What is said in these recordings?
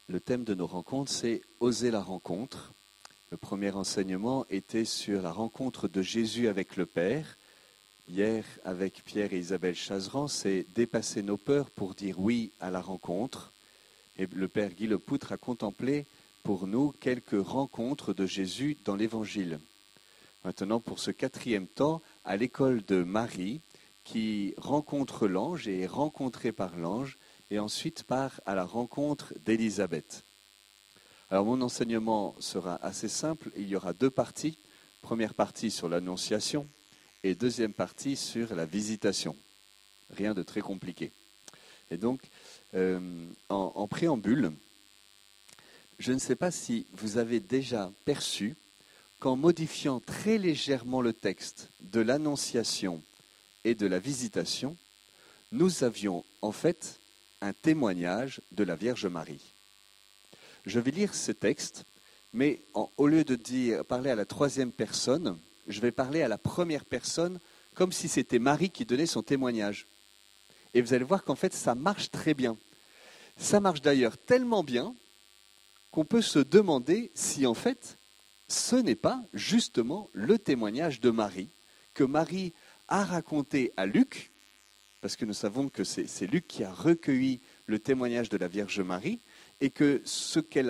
Le thème de nos rencontres, c'est « Oser la rencontre ». Le premier enseignement était sur la rencontre de Jésus avec le Père. Hier, avec Pierre et Isabelle Chazeran, c'est « Dépasser nos peurs pour dire oui à la rencontre ». Et le Père Guy Lepoutre a contemplé pour nous quelques rencontres de Jésus dans l'Évangile. Maintenant, pour ce quatrième temps, à l'école de Marie, qui rencontre l'ange et est rencontrée par l'ange, et ensuite part à la rencontre d'Élisabeth. Alors mon enseignement sera assez simple, il y aura deux parties. Première partie sur l'annonciation et deuxième partie sur la visitation. Rien de très compliqué. Et donc, en préambule, je ne sais pas si vous avez déjà perçu qu'en modifiant très légèrement le texte de l'annonciation et de la visitation, nous avions en fait un témoignage de la Vierge Marie. Je vais lire ce texte, mais au lieu de parler à la troisième personne, je vais parler à la première personne comme si c'était Marie qui donnait son témoignage. Et vous allez voir qu'en fait, ça marche très bien. Ça marche d'ailleurs tellement bien qu'on peut se demander si en fait, ce n'est pas justement le témoignage de Marie, que Marie a raconté à Luc, parce que nous savons que c'est Luc qui a recueilli le témoignage de la Vierge Marie, et que ce qu'elle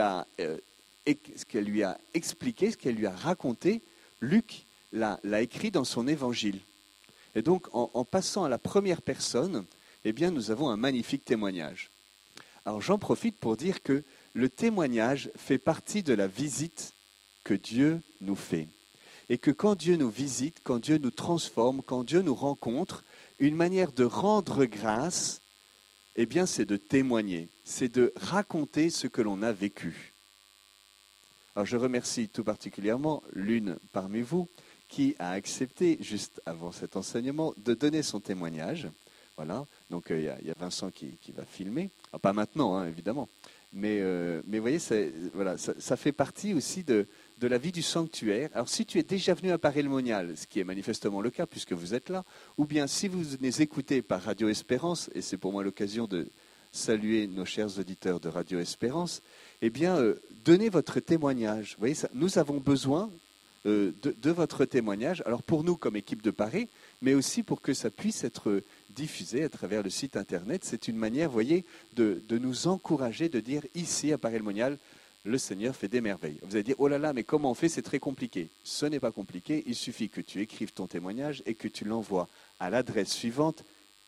lui a expliqué, ce qu'elle lui a raconté, Luc l'a écrit dans son évangile. Et donc, en passant à la première personne, eh bien, nous avons un magnifique témoignage. Alors, j'en profite pour dire que le témoignage fait partie de la visite que Dieu nous fait. Et que quand Dieu nous visite, quand Dieu nous transforme, quand Dieu nous rencontre, une manière de rendre grâce, eh bien, c'est de témoigner, c'est de raconter ce que l'on a vécu. Alors, je remercie tout particulièrement l'une parmi vous qui a accepté, juste avant cet enseignement, de donner son témoignage. Voilà, donc il y a Vincent qui va filmer. Alors, pas maintenant, hein, évidemment. Mais vous voyez, ça fait partie aussi de la vie du sanctuaire. Alors, si tu es déjà venu à Paray-le-Monial, ce qui est manifestement le cas puisque vous êtes là, ou bien si vous nous écoutez par Radio Espérance, et c'est pour moi l'occasion de saluer nos chers auditeurs de Radio Espérance, eh bien, donnez votre témoignage. Vous voyez, nous avons besoin de votre témoignage, alors pour nous comme équipe de Paray, mais aussi pour que ça puisse être diffusé à travers le site internet. C'est une manière, vous voyez, de nous encourager, de dire ici à Paray-le-Monial, le Seigneur fait des merveilles. Vous allez dire, oh là là, mais comment on fait? C'est très compliqué. Ce n'est pas compliqué, il suffit que tu écrives ton témoignage et que tu l'envoies à l'adresse suivante,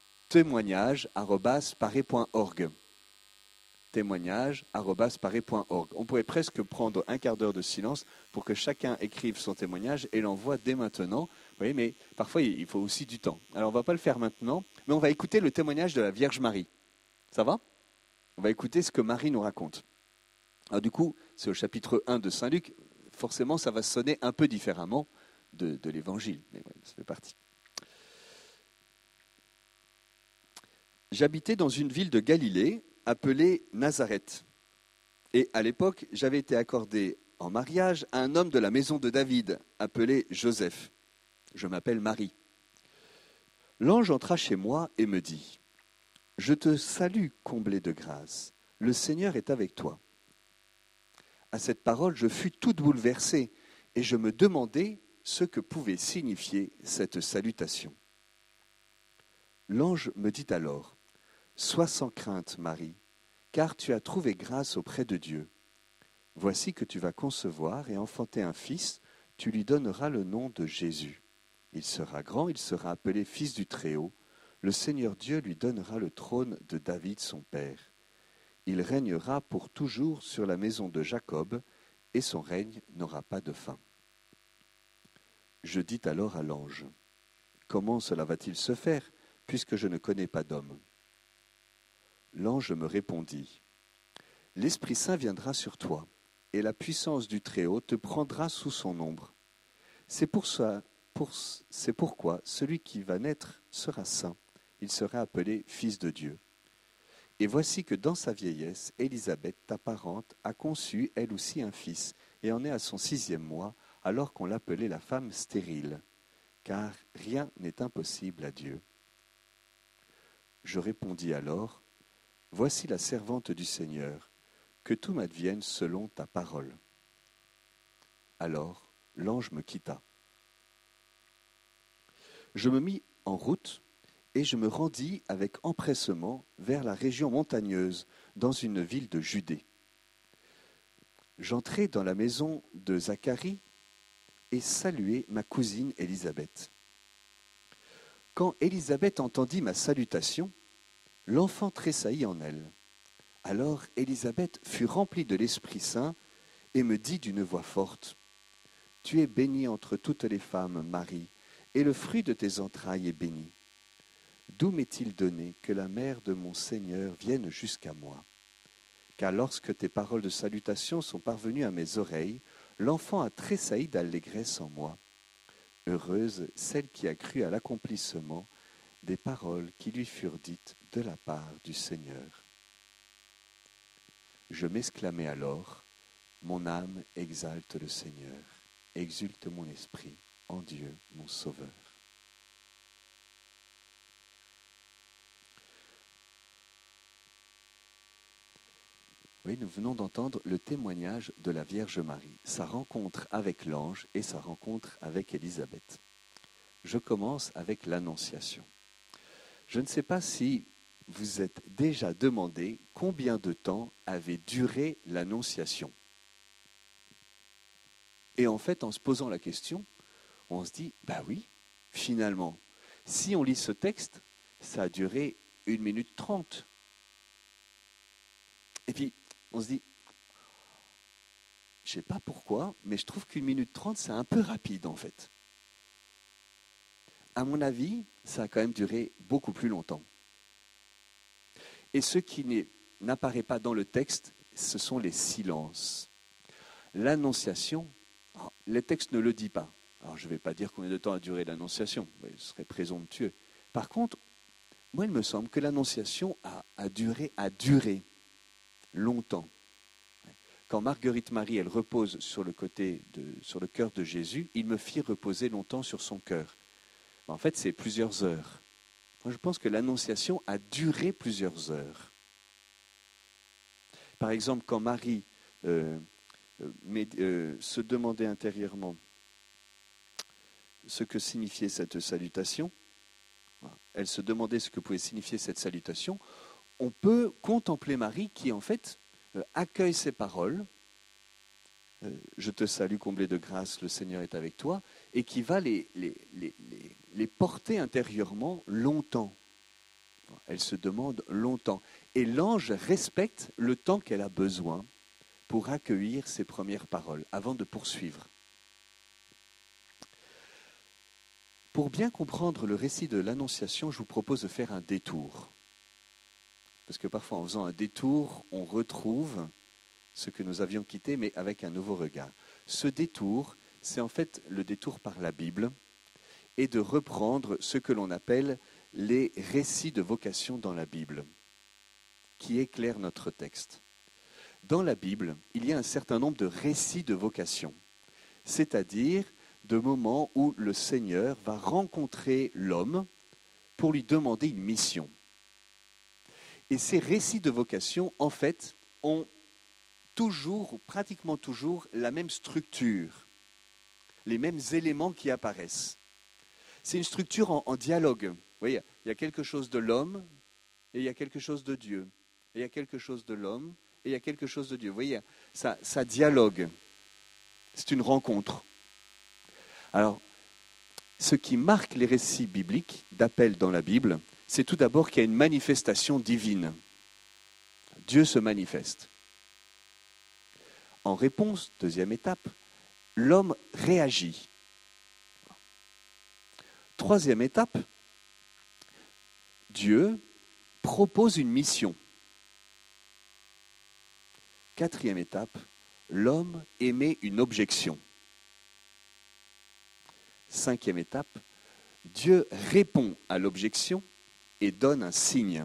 témoignage@paray.org. témoignage@paray.org. On pourrait presque prendre un quart d'heure de silence pour que chacun écrive son témoignage et l'envoie dès maintenant. Vous voyez, mais parfois, il faut aussi du temps. Alors, on ne va pas le faire maintenant, mais on va écouter le témoignage de la Vierge Marie. Ça va? On va écouter ce que Marie nous raconte. Alors, du coup, c'est au chapitre 1 de Saint Luc. Forcément, ça va sonner un peu différemment de l'Évangile, mais ouais, ça fait partie. J'habitais dans une ville de Galilée appelée Nazareth. Et à l'époque, j'avais été accordé en mariage à un homme de la maison de David, appelé Joseph. Je m'appelle Marie. L'ange entra chez moi et me dit, « Je te salue, comblée de grâce. Le Seigneur est avec toi. » À cette parole, je fus toute bouleversée et je me demandais ce que pouvait signifier cette salutation. L'ange me dit alors, « Sois sans crainte, Marie, car tu as trouvé grâce auprès de Dieu. Voici que tu vas concevoir et enfanter un fils, tu lui donneras le nom de Jésus. Il sera grand, il sera appelé fils du Très-Haut. Le Seigneur Dieu lui donnera le trône de David son père. Il régnera pour toujours sur la maison de Jacob, et son règne n'aura pas de fin. » Je dis alors à l'ange, « Comment cela va-t-il se faire, puisque je ne connais pas d'homme ?» L'ange me répondit, « L'Esprit Saint viendra sur toi, et la puissance du Très-Haut te prendra sous son ombre. C'est pourquoi celui qui va naître sera saint, il sera appelé Fils de Dieu. Et voici que dans sa vieillesse, Élisabeth, ta parente, a conçu elle aussi un fils, et en est à son 6e mois, alors qu'on l'appelait la femme stérile, car rien n'est impossible à Dieu. Je répondis alors, « Voici la servante du Seigneur, que tout m'advienne selon ta parole. » Alors l'ange me quitta. Je me mis en route et je me rendis avec empressement vers la région montagneuse, dans une ville de Judée. J'entrai dans la maison de Zacharie et saluai ma cousine Élisabeth. Quand Élisabeth entendit ma salutation, l'enfant tressaillit en elle. Alors Élisabeth fut remplie de l'Esprit Saint et me dit d'une voix forte, « Tu es bénie entre toutes les femmes, Marie, et le fruit de tes entrailles est béni. D'où m'est-il donné que la mère de mon Seigneur vienne jusqu'à moi? Car lorsque tes paroles de salutation sont parvenues à mes oreilles, l'enfant a tressailli d'allégresse en moi. Heureuse celle qui a cru à l'accomplissement des paroles qui lui furent dites de la part du Seigneur. » Je m'exclamai alors, « Mon âme exalte le Seigneur, exulte mon esprit en Dieu mon Sauveur. » Oui, nous venons d'entendre le témoignage de la Vierge Marie, sa rencontre avec l'ange et sa rencontre avec Élisabeth. Je commence avec l'Annonciation. Je ne sais pas si vous êtes déjà demandé combien de temps avait duré l'Annonciation. Et en fait, en se posant la question, on se dit, bah oui, finalement, si on lit ce texte, ça a duré 1 minute 30. Et puis, on se dit, je ne sais pas pourquoi, mais je trouve qu'1 minute 30, c'est un peu rapide en fait. À mon avis, ça a quand même duré beaucoup plus longtemps. Et ce qui n'apparaît pas dans le texte, ce sont les silences. L'Annonciation, le texte ne le dit pas. Alors je ne vais pas dire combien de temps a duré l'Annonciation, ce serait présomptueux. Par contre, moi il me semble que l'Annonciation a duré longtemps. Quand Marguerite Marie, elle repose sur le cœur de Jésus, il me fit reposer longtemps sur son cœur. En fait, c'est plusieurs heures. Moi, je pense que l'Annonciation a duré plusieurs heures. Par exemple, quand Marie se demandait intérieurement ce que signifiait cette salutation, elle se demandait ce que pouvait signifier cette salutation, on peut contempler Marie qui, en fait, accueille ces paroles, je te salue, comblée de grâce, le Seigneur est avec toi, et qui va les porter intérieurement longtemps. Elle se demande longtemps. Et l'ange respecte le temps qu'elle a besoin pour accueillir ses premières paroles, avant de poursuivre. Pour bien comprendre le récit de l'Annonciation, je vous propose de faire un détour. Parce que parfois, en faisant un détour, on retrouve ce que nous avions quitté, mais avec un nouveau regard. Ce détour, c'est en fait le détour par la Bible et de reprendre ce que l'on appelle les récits de vocation dans la Bible, qui éclairent notre texte. Dans la Bible, il y a un certain nombre de récits de vocation, c'est-à-dire de moments où le Seigneur va rencontrer l'homme pour lui demander une mission. Et ces récits de vocation, en fait, ont toujours, ou pratiquement toujours, la même structure, les mêmes éléments qui apparaissent. C'est une structure en dialogue. Vous voyez, il y a quelque chose de l'homme et il y a quelque chose de Dieu. Et il y a quelque chose de l'homme et il y a quelque chose de Dieu. Vous voyez, ça dialogue. C'est une rencontre. Alors, ce qui marque les récits bibliques d'appel dans la Bible, c'est tout d'abord qu'il y a une manifestation divine. Dieu se manifeste. En réponse, deuxième étape, l'homme réagit. Troisième étape, Dieu propose une mission. Quatrième étape, l'homme émet une objection. Cinquième étape, Dieu répond à l'objection et donne un signe.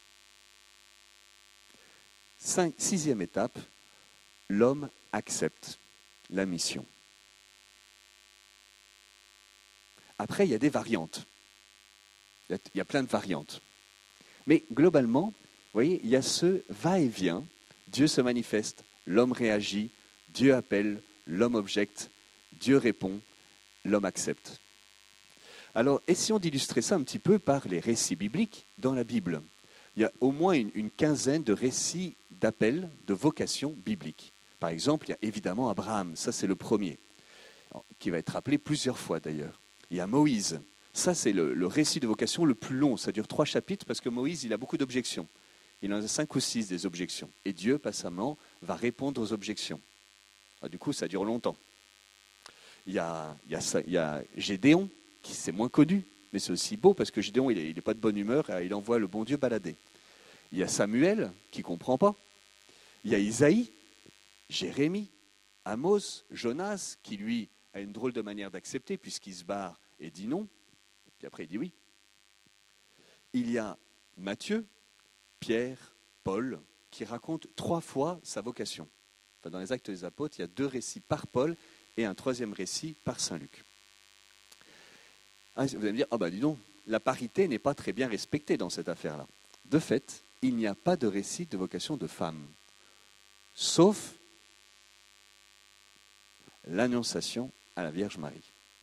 Sixième étape, l'homme accepte la mission. Après, il y a des variantes. Il y a plein de variantes. Mais globalement, vous voyez, il y a ce va-et-vient Dieu se manifeste, l'homme réagit, Dieu appelle, l'homme objecte, Dieu répond, l'homme accepte. Alors, essayons d'illustrer ça un petit peu par les récits bibliques dans la Bible. Il y a au moins une quinzaine de récits d'appels, de vocations bibliques. Par exemple, il y a évidemment Abraham, ça c'est le premier, qui va être rappelé plusieurs fois d'ailleurs. Il y a Moïse, ça c'est le récit de vocation le plus long, ça dure 3 chapitres parce que Moïse il a beaucoup d'objections. Il en a 5 ou 6 des objections. Et Dieu, passamment, va répondre aux objections. Alors, du coup, ça dure longtemps. Il y a Gédéon, qui c'est moins connu, mais c'est aussi beau parce que Gédéon, il n'est pas de bonne humeur, il envoie le bon Dieu balader. Il y a Samuel, qui ne comprend pas. Il y a Isaïe, Jérémie, Amos, Jonas, qui lui a une drôle de manière d'accepter puisqu'il se barre et dit non, puis après il dit oui. Il y a Matthieu, Pierre, Paul, qui racontent 3 fois sa vocation. Enfin, dans les Actes des Apôtres, il y a 2 récits par Paul et un 3e récit par Saint Luc. Ah, vous allez me dire, dis donc, la parité n'est pas très bien respectée dans cette affaire-là. De fait, il n'y a pas de récit de vocation de femme, sauf l'Annonciation à la Vierge Marie.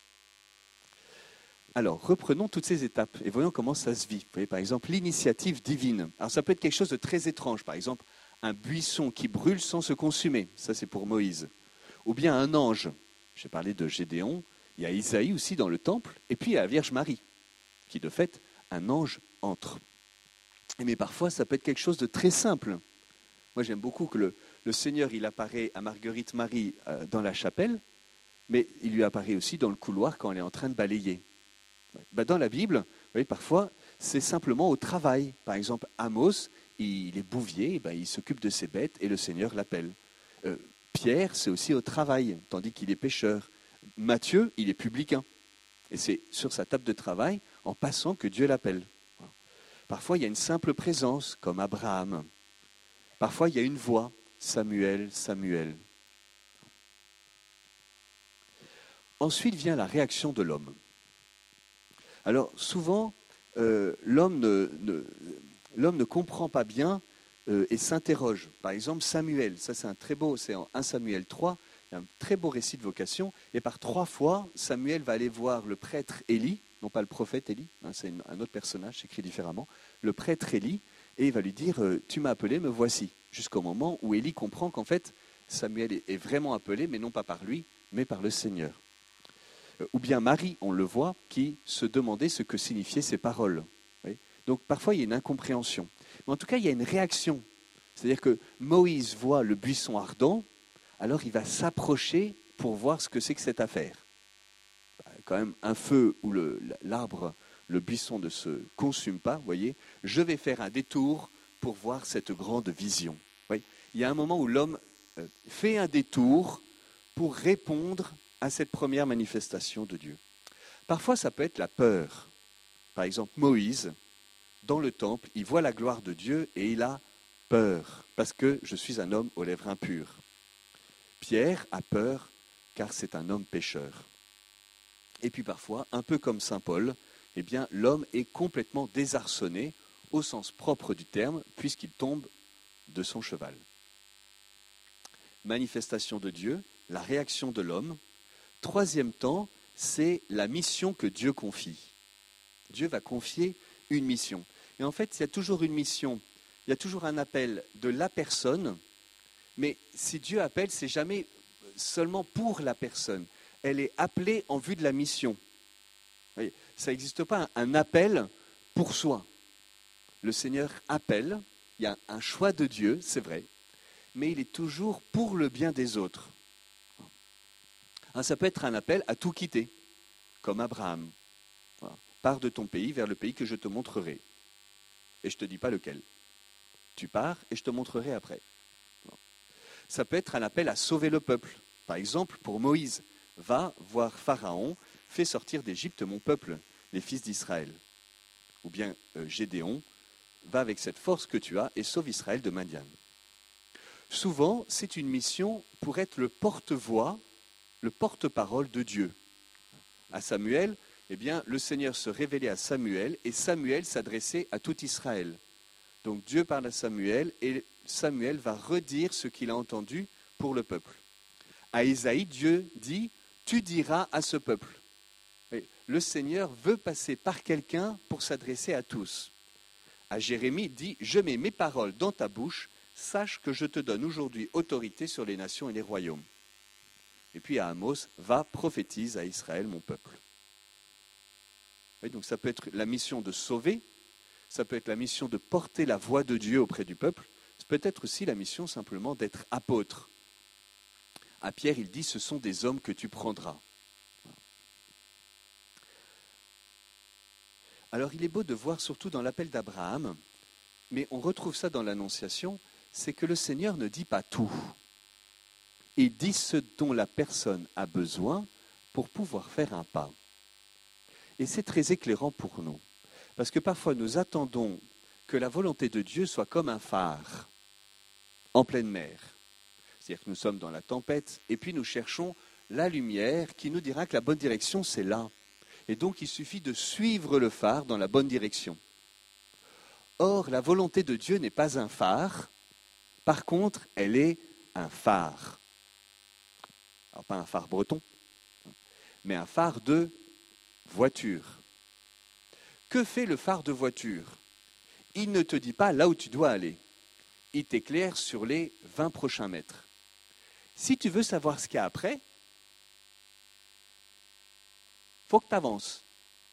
Alors, reprenons toutes ces étapes et voyons comment ça se vit. Vous voyez, par exemple, l'initiative divine. Alors, ça peut être quelque chose de très étrange. Par exemple, un buisson qui brûle sans se consumer. Ça, c'est pour Moïse. Ou bien un ange. J'ai parlé de Gédéon. Il y a Isaïe aussi dans le temple. Et puis, il y a la Vierge Marie, qui, de fait, un ange entre. Mais parfois, ça peut être quelque chose de très simple. Moi, j'aime beaucoup que le Seigneur, il apparaît à Marguerite Marie dans la chapelle, mais il lui apparaît aussi dans le couloir quand elle est en train de balayer. Dans la Bible, vous voyez, parfois, c'est simplement au travail. Par exemple, Amos, il est bouvier, il s'occupe de ses bêtes et le Seigneur l'appelle. Pierre, c'est aussi au travail, tandis qu'il est pêcheur. Matthieu, il est publicain. Et c'est sur sa table de travail, en passant, que Dieu l'appelle. Parfois, il y a une simple présence, comme Abraham. Parfois, il y a une voix, Samuel, Samuel. Ensuite vient la réaction de l'homme. Alors, souvent, l'homme ne comprend pas bien et s'interroge. Par exemple, Samuel, ça c'est c'est en 1 Samuel 3, il y a un très beau récit de vocation, et par 3 fois, Samuel va aller voir le prêtre Élie, non pas le prophète Élie, c'est un autre personnage, écrit différemment, le prêtre Élie, et il va lui dire « Tu m'as appelé, me voici », jusqu'au moment où Élie comprend qu'en fait, Samuel est vraiment appelé, mais non pas par lui, mais par le Seigneur. Ou bien Marie, on le voit, qui se demandait ce que signifiaient ces paroles. Oui. Donc parfois, il y a une incompréhension. Mais en tout cas, il y a une réaction. C'est-à-dire que Moïse voit le buisson ardent, alors il va s'approcher pour voir ce que c'est que cette affaire. Quand même, un feu où l'arbre, le buisson ne se consume pas, vous voyez, je vais faire un détour pour voir cette grande vision. Oui. Il y a un moment où l'homme fait un détour pour répondre à cette première manifestation de Dieu. Parfois, ça peut être la peur. Par exemple, Moïse, dans le temple, il voit la gloire de Dieu et il a peur, parce que je suis un homme aux lèvres impures. Pierre a peur, car c'est un homme pécheur. Et puis parfois, un peu comme saint Paul, eh bien, l'homme est complètement désarçonné, au sens propre du terme, puisqu'il tombe de son cheval. Manifestation de Dieu, la réaction de l'homme. 3e temps, c'est la mission que Dieu confie. Dieu va confier une mission. Et en fait, il y a toujours une mission, il y a toujours un appel de la personne, mais si Dieu appelle, c'est jamais seulement pour la personne. Elle est appelée en vue de la mission. Vous voyez, ça n'existe pas un appel pour soi. Le Seigneur appelle, il y a un choix de Dieu, c'est vrai, mais il est toujours pour le bien des autres. Ça peut être un appel à tout quitter, comme Abraham. Voilà. Pars de ton pays vers le pays que je te montrerai. Et je ne te dis pas lequel. Tu pars et je te montrerai après. Voilà. Ça peut être un appel à sauver le peuple. Par exemple, pour Moïse, va voir Pharaon, fais sortir d'Égypte mon peuple, les fils d'Israël. Ou bien Gédéon, va avec cette force que tu as et sauve Israël de Madian. Souvent, c'est une mission pour être le porte-voix, le porte-parole de Dieu. À Samuel, eh bien, le Seigneur se révélait à Samuel et Samuel s'adressait à tout Israël. Donc Dieu parle à Samuel et Samuel va redire ce qu'il a entendu pour le peuple. À Isaïe, Dieu dit, tu diras à ce peuple. Et le Seigneur veut passer par quelqu'un pour s'adresser à tous. À Jérémie, il dit, je mets mes paroles dans ta bouche, sache que je te donne aujourd'hui autorité sur les nations et les royaumes. Et puis à Amos, va, prophétise à Israël, mon peuple. Oui, donc ça peut être la mission de sauver, ça peut être la mission de porter la voix de Dieu auprès du peuple, ça peut être aussi la mission simplement d'être apôtre. À Pierre, il dit, ce sont des hommes que tu prendras. Alors il est beau de voir surtout dans l'appel d'Abraham, mais on retrouve ça dans l'Annonciation, c'est que le Seigneur ne dit pas tout. Il dit ce dont la personne a besoin pour pouvoir faire un pas. Et c'est très éclairant pour nous, parce que parfois nous attendons que la volonté de Dieu soit comme un phare en pleine mer. C'est-à-dire que nous sommes dans la tempête, et puis nous cherchons la lumière qui nous dira que la bonne direction, c'est là. Et donc il suffit de suivre le phare dans la bonne direction. Or, la volonté de Dieu n'est pas un phare, par contre, elle est un phare. Alors pas un phare breton, mais un phare de voiture. Que fait le phare de voiture? Il ne te dit pas là où tu dois aller. Il t'éclaire sur les 20 prochains mètres. Si tu veux savoir ce qu'il y a après, il faut que tu avances.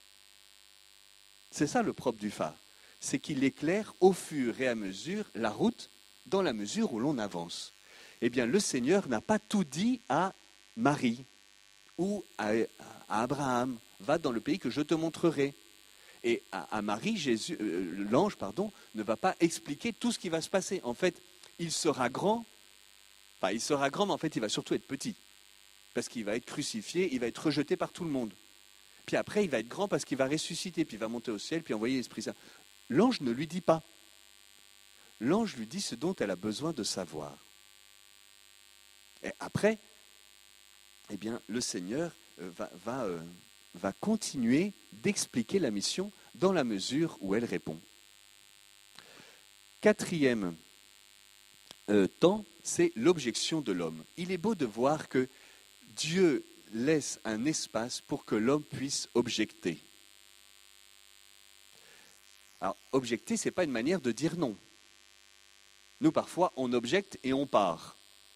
C'est ça le propre du phare. C'est qu'il éclaire au fur et à mesure la route dans la mesure où l'on avance. Eh bien, le Seigneur n'a pas tout dit à Marie ou à Abraham. Va dans le pays que je te montrerai. Et à Marie, l'ange, ne va pas expliquer tout ce qui va se passer. En fait, il sera grand. Enfin, il sera grand, mais en fait, il va surtout être petit. Parce qu'il va être crucifié, il va être rejeté par tout le monde. Puis après, il va être grand parce qu'il va ressusciter, puis il va monter au ciel, puis envoyer l'Esprit Saint. L'ange ne lui dit pas. L'ange lui dit ce dont elle a besoin de savoir. Et après, eh bien, le Seigneur va continuer d'expliquer la mission dans la mesure où elle répond. Quatrième temps, c'est l'objection de l'homme. Il est beau de voir que Dieu laisse un espace pour que l'homme puisse objecter. Alors, objecter, ce n'est pas une manière de dire non. Nous, parfois, on objecte et on part.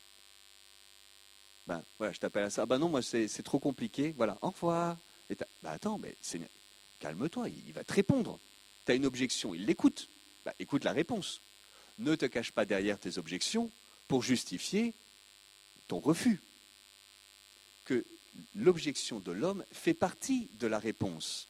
Ben, voilà, je t'appelle à ça. Ben non, moi, c'est trop compliqué. Voilà, au revoir. Et attends, mais calme-toi, il va te répondre. Tu as une objection, il l'écoute. Ben, écoute la réponse. Ne te cache pas derrière tes objections pour justifier ton refus. Que l'objection de l'homme fait partie de la réponse.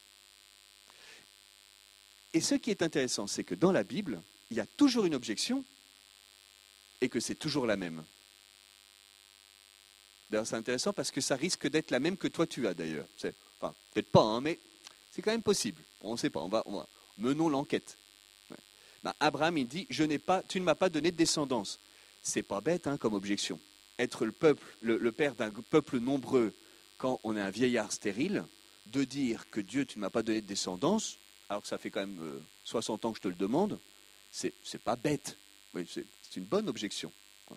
Et ce qui est intéressant, c'est que dans la Bible, il y a toujours une objection et que c'est toujours la même. D'ailleurs, c'est intéressant parce que ça risque d'être la même que toi tu as d'ailleurs. Enfin, peut-être pas, hein, mais c'est quand même possible. On ne sait pas, on va menons l'enquête. Ouais. Ben, Abraham, il dit, tu ne m'as pas donné de descendance. C'est pas bête hein, comme objection. Être le père d'un peuple nombreux quand on est un vieillard stérile, de dire que Dieu, tu ne m'as pas donné de descendance, alors que ça fait quand même 60 ans que je te le demande, c'est pas bête. Oui, c'est une bonne objection.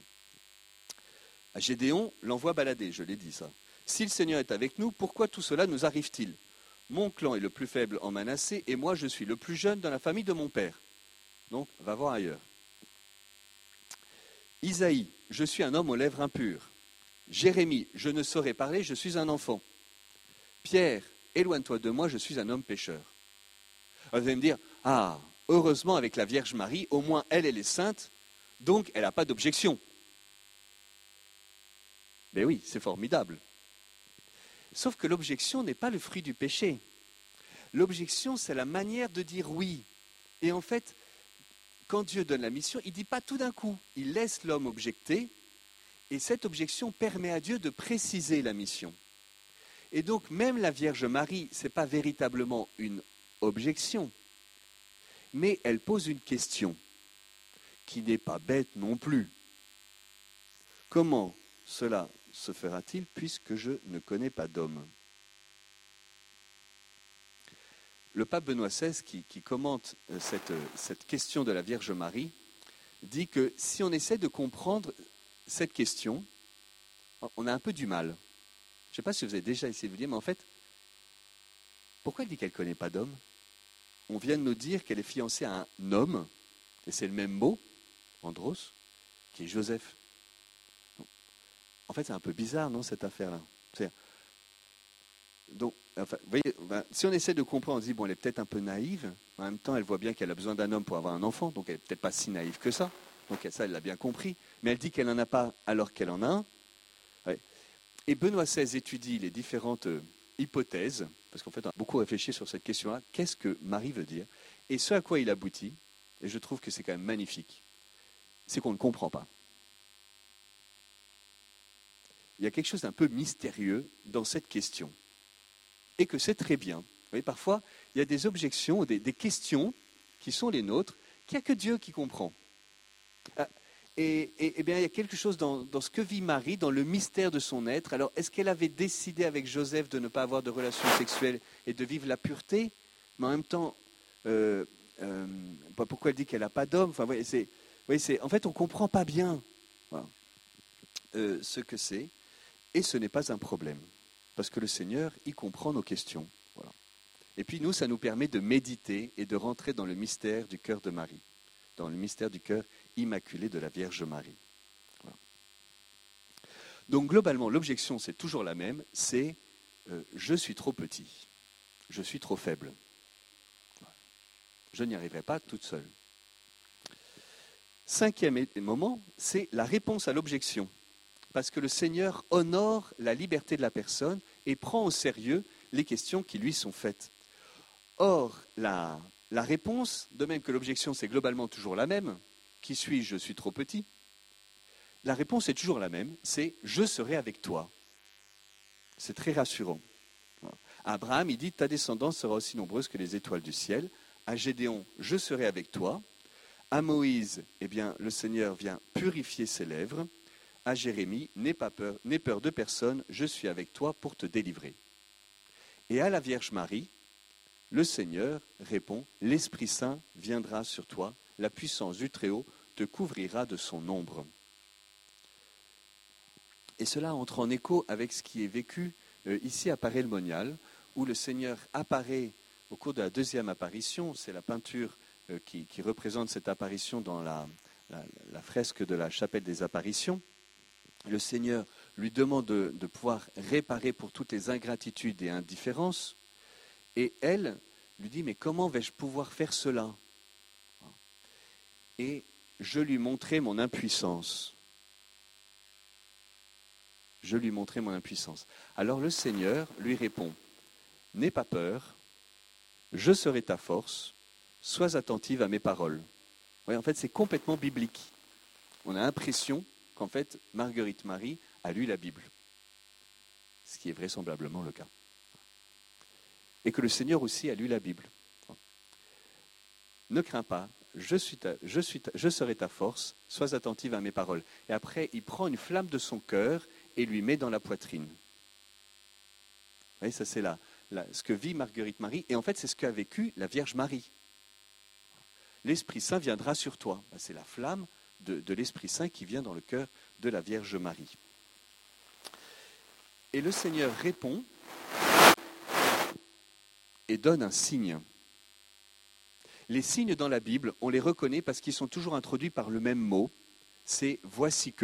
À Gédéon, l'envoie balader, je l'ai dit ça. Si le Seigneur est avec nous, pourquoi tout cela nous arrive-t-il? Mon clan est le plus faible en Manassé et moi je suis le plus jeune dans la famille de mon père. Donc, va voir ailleurs. Isaïe, je suis un homme aux lèvres impures. Jérémie, je ne saurais parler, je suis un enfant. Pierre, éloigne-toi de moi, je suis un homme pécheur. Alors, vous allez me dire, heureusement avec la Vierge Marie, au moins elle est sainte, donc elle n'a pas d'objection. Ben oui, c'est formidable. Sauf que l'objection n'est pas le fruit du péché. L'objection, c'est la manière de dire oui. Et en fait, quand Dieu donne la mission, il ne dit pas tout d'un coup. Il laisse l'homme objecter, et cette objection permet à Dieu de préciser la mission. Et donc, même la Vierge Marie, ce n'est pas véritablement une objection, mais elle pose une question qui n'est pas bête non plus. Comment cela se fera-t-il puisque je ne connais pas d'homme? le pape Benoît XVI, qui commente cette question de la Vierge Marie, dit que si on essaie de comprendre cette question, on a un peu du mal. Je ne sais pas si vous avez déjà essayé de vous dire, mais en fait, pourquoi elle dit qu'elle ne connaît pas d'homme? On vient de nous dire qu'elle est fiancée à un homme, et c'est le même mot, andros, qui est Joseph. En fait, c'est un peu bizarre, non, cette affaire-là. Donc, enfin, vous voyez, si on essaie de comprendre, on se dit, bon, elle est peut-être un peu naïve, en même temps, elle voit bien qu'elle a besoin d'un homme pour avoir un enfant, donc elle n'est peut-être pas si naïve que ça. Donc ça, elle l'a bien compris. Mais elle dit qu'elle n'en a pas alors qu'elle en a un. Ouais. Et Benoît XVI étudie les différentes hypothèses, parce qu'en fait, on a beaucoup réfléchi sur cette question-là. Qu'est-ce que Marie veut dire? Et ce à quoi il aboutit, et je trouve que c'est quand même magnifique, c'est qu'on ne comprend pas. Il y a quelque chose d'un peu mystérieux dans cette question. Et que c'est très bien. Vous voyez, parfois, il y a des objections, des questions qui sont les nôtres, qu'il n'y a que Dieu qui comprend. Et bien, il y a quelque chose dans ce que vit Marie, dans le mystère de son être. Alors, est-ce qu'elle avait décidé avec Joseph de ne pas avoir de relations sexuelles et de vivre la pureté? Mais en même temps, pourquoi elle dit qu'elle n'a pas d'homme? Enfin, en fait, on ne comprend pas bien voilà, ce que c'est. Et ce n'est pas un problème. Parce que le Seigneur, il comprend nos questions. Voilà. Et puis nous, ça nous permet de méditer et de rentrer dans le mystère du cœur de Marie, dans le mystère du cœur immaculé de la Vierge Marie. Voilà. Donc globalement, l'objection, c'est toujours la même, c'est je suis trop petit, je suis trop faible. Voilà. Je n'y arriverai pas toute seule. Cinquième moment, c'est la réponse à l'objection. Parce que le Seigneur honore la liberté de la personne et prend au sérieux les questions qui lui sont faites. Or, la réponse, de même que l'objection, c'est globalement toujours la même. Qui suis-je? Je suis trop petit. La réponse est toujours la même, c'est « je serai avec toi ». C'est très rassurant. À Abraham, il dit « ta descendance sera aussi nombreuse que les étoiles du ciel ». À Gédéon, « je serai avec toi ». À Moïse, eh bien, le Seigneur vient purifier ses lèvres. À Jérémie, n'aie peur de personne, je suis avec toi pour te délivrer. Et à la Vierge Marie, le Seigneur répond, l'Esprit Saint viendra sur toi, la puissance du Très-Haut te couvrira de son ombre. Et cela entre en écho avec ce qui est vécu ici à Paray-le-Monial, où le Seigneur apparaît au cours de la deuxième apparition, c'est la peinture qui représente cette apparition dans la fresque de la chapelle des apparitions. Le Seigneur lui demande de pouvoir réparer pour toutes les ingratitudes et indifférences. Et elle lui dit, mais comment vais-je pouvoir faire cela? Et je lui montrai mon impuissance. Je lui montrai mon impuissance. Alors le Seigneur lui répond, n'aie pas peur, je serai ta force, sois attentive à mes paroles. Oui, en fait, c'est complètement biblique. On a l'impression qu'en fait, Marguerite Marie a lu la Bible, ce qui est vraisemblablement le cas. Et que le Seigneur aussi a lu la Bible. Ne crains pas, je serai ta force, sois attentive à mes paroles. Et après, il prend une flamme de son cœur et lui met dans la poitrine. Vous voyez, ça c'est ce que vit Marguerite Marie, et en fait, c'est ce qu'a vécu la Vierge Marie. L'Esprit Saint viendra sur toi. C'est la flamme de l'Esprit Saint qui vient dans le cœur de la Vierge Marie. Et le Seigneur répond et donne un signe. Les signes dans la Bible, on les reconnaît parce qu'ils sont toujours introduits par le même mot, c'est « voici que ».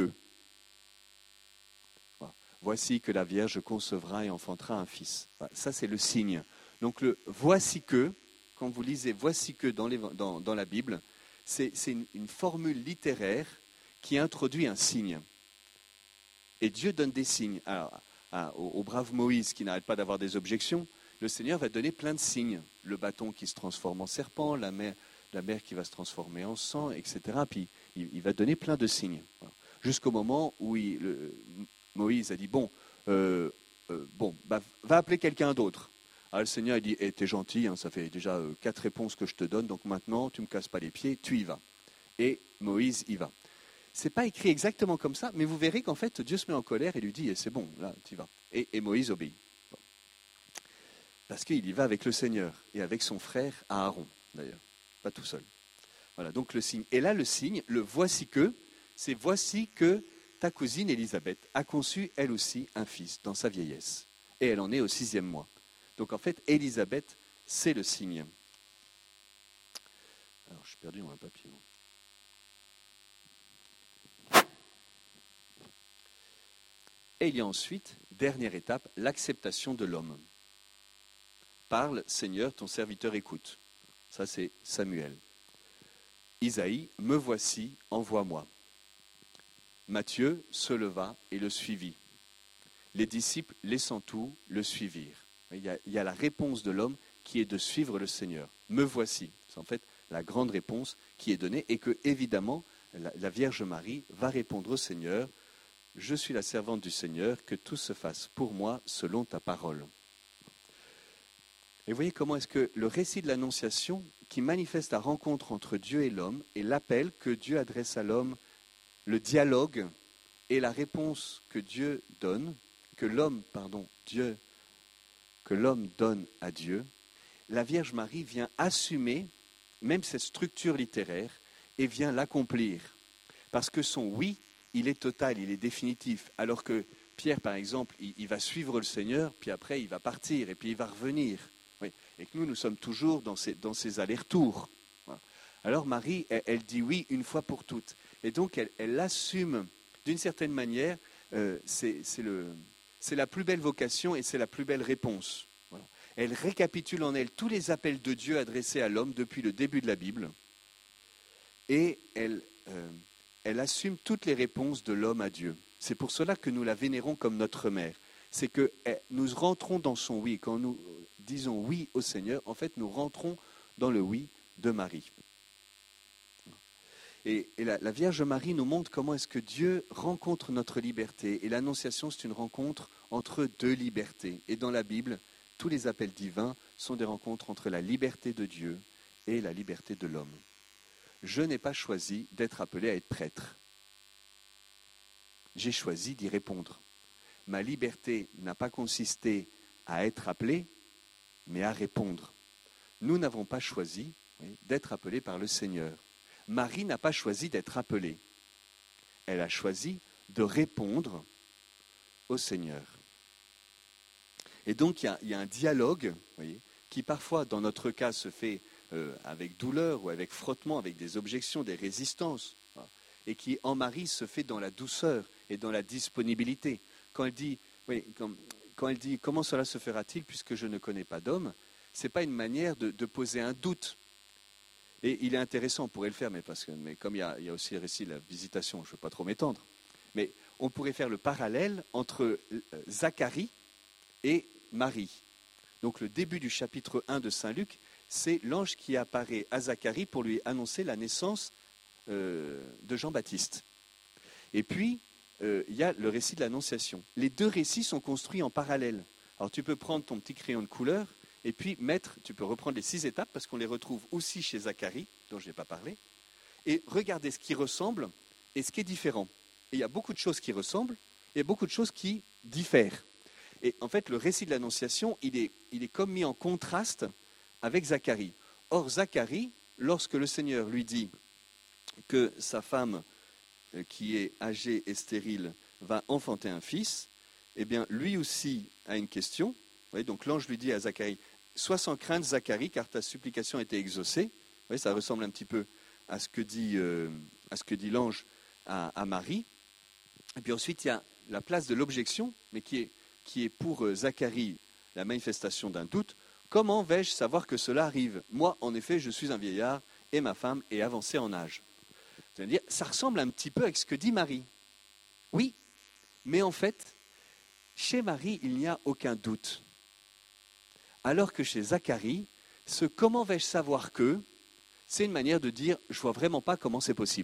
Voici que la Vierge concevra et enfantera un fils. Ça, c'est le signe. Donc le « voici que », quand vous lisez « voici que » dans la Bible, c'est une formule littéraire qui introduit un signe. Et Dieu donne des signes. Alors, au brave Moïse qui n'arrête pas d'avoir des objections, le Seigneur va donner plein de signes. Le bâton qui se transforme en serpent, la mer qui va se transformer en sang, etc. Puis il va donner plein de signes. Voilà. Jusqu'au moment où Moïse a dit, va appeler quelqu'un d'autre. Alors le Seigneur a dit, t'es gentil, hein, ça fait déjà 4 réponses que je te donne, donc maintenant tu ne me casses pas les pieds, tu y vas. Et Moïse y va. Ce n'est pas écrit exactement comme ça, mais vous verrez qu'en fait Dieu se met en colère et lui dit, c'est bon, là tu y vas. Et Moïse obéit. Parce qu'il y va avec le Seigneur et avec son frère Aaron, d'ailleurs, pas tout seul. Voilà, donc le signe. Et là, le signe, le voici que, c'est voici que ta cousine Élisabeth a conçu, elle aussi, un fils dans sa vieillesse. Et elle en est au 6e mois. Donc en fait, Élisabeth, c'est le signe. Alors, je suis perdu dans un papier. Et il y a ensuite, dernière étape, l'acceptation de l'homme. Parle, Seigneur, ton serviteur écoute. Ça, c'est Samuel. Isaïe, me voici, envoie-moi. Matthieu se leva et le suivit. Les disciples, laissant tout, le suivirent. Il y a la réponse de l'homme qui est de suivre le Seigneur. Me voici. C'est en fait la grande réponse qui est donnée et que, évidemment, la Vierge Marie va répondre au Seigneur. Je suis la servante du Seigneur, que tout se fasse pour moi selon ta parole. Et vous voyez comment est-ce que le récit de l'Annonciation, qui manifeste la rencontre entre Dieu et l'homme, et l'appel que Dieu adresse à l'homme, le dialogue et la réponse que Dieu donne, que l'homme donne à Dieu, la Vierge Marie vient assumer même cette structure littéraire et vient l'accomplir. Parce que son oui, il est total, il est définitif. Alors que Pierre, par exemple, il va suivre le Seigneur, puis après il va partir, et puis il va revenir. Oui. Et que nous sommes toujours dans ces allers-retours. Voilà. Alors Marie, elle dit oui une fois pour toutes. Et donc elle assume d'une certaine manière, c'est la plus belle vocation et c'est la plus belle réponse. Voilà. Elle récapitule en elle tous les appels de Dieu adressés à l'homme depuis le début de la Bible. Et elle assume toutes les réponses de l'homme à Dieu. C'est pour cela que nous la vénérons comme notre mère. C'est que nous rentrons dans son oui. Quand nous disons oui au Seigneur, en fait, nous rentrons dans le oui de Marie. Et la Vierge Marie nous montre comment est-ce que Dieu rencontre notre liberté. Et l'Annonciation, c'est une rencontre entre deux libertés. Et dans la Bible, tous les appels divins sont des rencontres entre la liberté de Dieu et la liberté de l'homme. Je n'ai pas choisi d'être appelé à être prêtre. J'ai choisi d'y répondre. Ma liberté n'a pas consisté à être appelé, mais à répondre. Nous n'avons pas choisi d'être appelés par le Seigneur. Marie n'a pas choisi d'être appelée. Elle a choisi de répondre au Seigneur. Et donc il y a un dialogue, qui parfois, dans notre cas, se fait avec douleur ou avec frottement, avec des objections, des résistances, et qui, en Marie, se fait dans la douceur et dans la disponibilité. Quand elle dit, comment cela se fera-t-il puisque je ne connais pas d'homme, ce n'est pas une manière de poser un doute. Et il est intéressant, on pourrait le faire, mais comme il y a aussi le récit de la visitation, je ne veux pas trop m'étendre, mais on pourrait faire le parallèle entre Zacharie et Marie. Donc le début du chapitre 1 de Saint Luc, c'est l'ange qui apparaît à Zacharie pour lui annoncer la naissance de Jean-Baptiste. Et puis, il y a le récit de l'Annonciation. Les deux récits sont construits en parallèle. Alors tu peux prendre ton petit crayon de couleur et puis tu peux reprendre les 6 étapes parce qu'on les retrouve aussi chez Zacharie, dont je n'ai pas parlé, et regarder ce qui ressemble et ce qui est différent. Et il y a beaucoup de choses qui ressemblent et beaucoup de choses qui diffèrent. Et en fait, le récit de l'Annonciation, il est comme mis en contraste avec Zacharie. Or, Zacharie, lorsque le Seigneur lui dit que sa femme, qui est âgée et stérile, va enfanter un fils, eh bien, lui aussi a une question. Vous voyez, donc l'ange lui dit à Zacharie, « Sois sans crainte, Zacharie, car ta supplication a été exaucée. » Vous voyez, ça ressemble un petit peu à ce que dit l'ange à Marie. Et puis ensuite, il y a la place de l'objection, mais qui est pour Zacharie la manifestation d'un doute. Comment vais-je savoir que cela arrive? Moi, en effet, je suis un vieillard et ma femme est avancée en âge. C'est-à-dire, ça ressemble un petit peu avec ce que dit Marie. Oui, mais en fait, chez Marie, il n'y a aucun doute. Alors que chez Zacharie, ce « comment vais-je savoir que » c'est une manière de dire « je ne vois vraiment pas comment c'est possible ».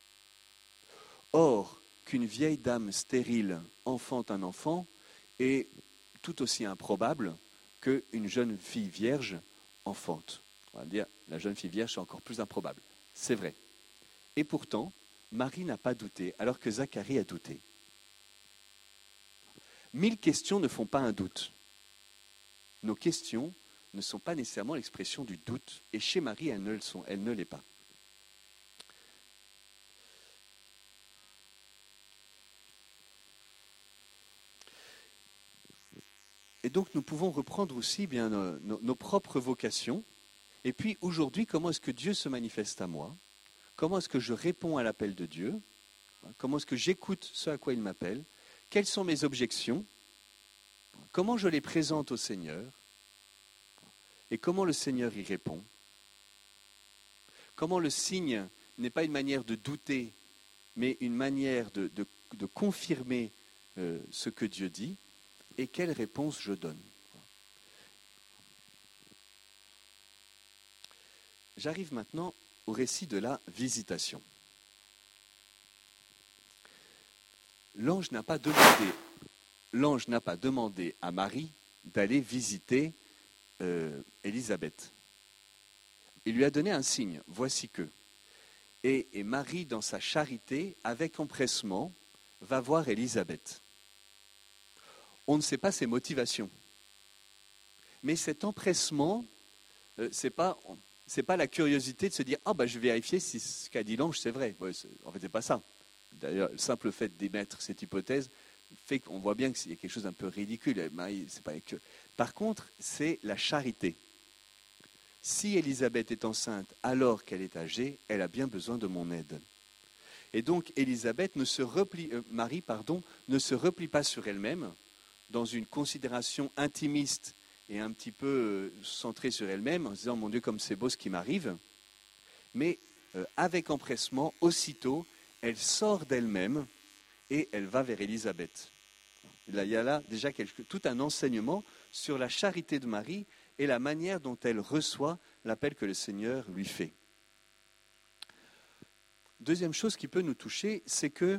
Or, qu'une vieille dame stérile enfante un enfant est tout aussi improbable qu'une jeune fille vierge enfante. On va dire, la jeune fille vierge, c'est encore plus improbable. C'est vrai. Et pourtant, Marie n'a pas douté, alors que Zacharie a douté. 1000 questions ne font pas un doute. nos questions ne sont pas nécessairement l'expression du doute. Et chez Marie, elles ne l'est pas. Et donc nous pouvons reprendre aussi bien nos propres vocations. Et puis aujourd'hui, comment est-ce que Dieu se manifeste à moi? Comment est-ce que je réponds à l'appel de Dieu? Comment est-ce que j'écoute ce à quoi il m'appelle? Quelles sont mes objections? Comment je les présente au Seigneur? Et comment le Seigneur y répond? Comment le signe n'est pas une manière de douter, mais une manière de confirmer ce que Dieu dit? Et quelle réponse je donne? J'arrive maintenant au récit de la visitation. L'ange n'a pas demandé à Marie d'aller visiter Élisabeth. Il lui a donné un signe, voici que. Et Marie, dans sa charité, avec empressement, va voir Élisabeth. On ne sait pas ses motivations. Mais cet empressement, c'est pas la curiosité de se dire « Ah, je vais vérifier si ce qu'a dit l'ange, c'est vrai. » En fait, c'est pas ça. D'ailleurs, le simple fait d'émettre cette hypothèse fait qu'on voit bien qu'il y a quelque chose d'un peu ridicule. C'est pas que... Par contre, c'est la charité. Si Élisabeth est enceinte alors qu'elle est âgée, elle a bien besoin de mon aide. Et donc, Marie ne se replie pas sur elle-même dans une considération intimiste et un petit peu centrée sur elle-même, en se disant « Mon Dieu, comme c'est beau ce qui m'arrive », mais avec empressement, aussitôt, elle sort d'elle-même et elle va vers Élisabeth. Il y a là déjà tout un enseignement sur la charité de Marie et la manière dont elle reçoit l'appel que le Seigneur lui fait. Deuxième chose qui peut nous toucher, c'est que